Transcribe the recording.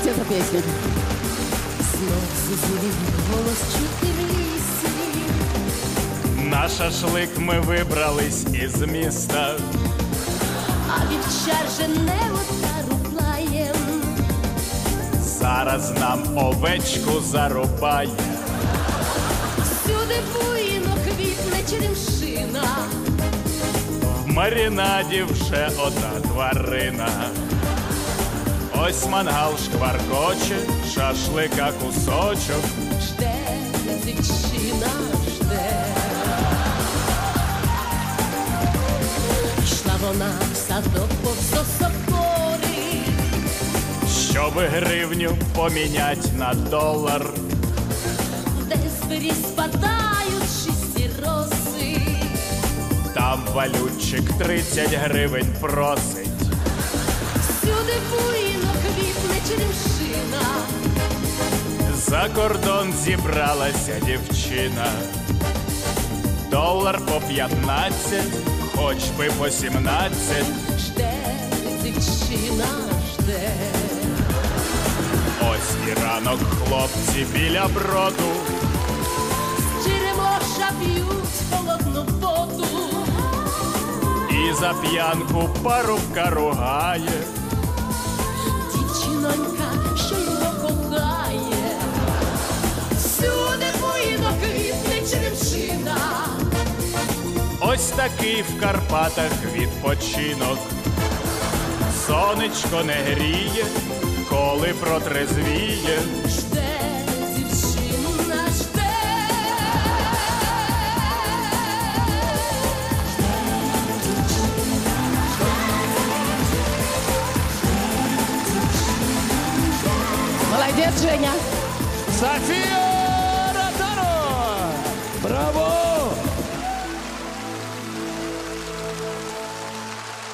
співати цю пісню. Знов зозулів голос чути в лісі. На шашлик ми вибрались із міста, А вівчар жене отару плаєм. зараз нам овечку зарубає. Всюди буйно квітне черемшина. В маринаді вже одна тварина. Ось мангал шкваркоче, шашлика кусочок. Жде дівчина, жде. Йшла вона в садок повз сокори, Щоб гривню помінять на долар. де з пирі спадають чисті роси. Там валютчик 30 гривень просить. Всюди буйно квітне черемшина. За кордон зібралася дівчина. Долар по 15, хоч би по 17. Жде дівчина, жде. Ось і ранок хлопці біля броду. З черемоша п'ють холодну воду. І за п'янку парубка ругає. Дівчинонька, що його кохає. Всюди буйно квітне черемшина. Ось такий в Карпатах відпочинок. Сонечко не гріє, коли протрезвіє. Жде дівчина, жде. Молодець, Женя. Софія Ротару! Браво!